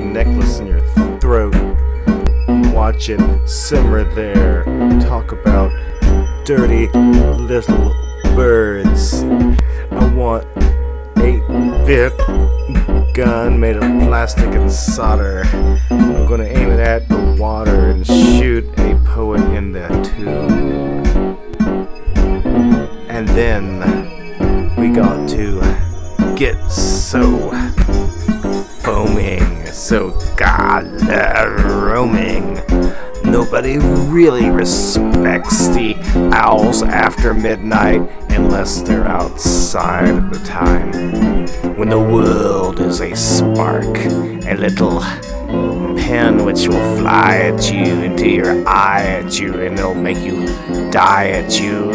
necklace in your throat. Watch it simmer there. Talk about dirty little birds. I want 8-bit gun made of plastic and solder. I'm gonna aim it at the water and shoot a poet in the tomb. And then we got to get so foaming, so roaming. Nobody really respects the owls after midnight unless they're outside at the time, when the world is a spark, a little pen which will fly at you, into your eye at you, and it'll make you die at you.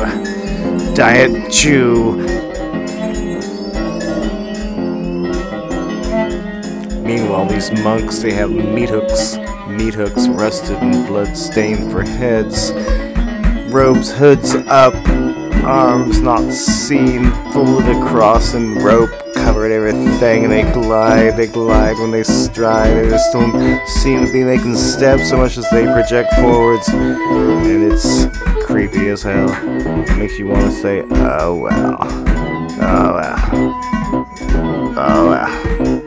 Meanwhile, these monks, they have meat hooks rusted and blood-stained for heads, robes, hoods up, arms not seen, folded across and rope covered everything, and they glide when they stride. They just don't seem to be making steps so much as they project forwards, and it's creepy as hell. It makes you want to say, oh well, oh well, oh well.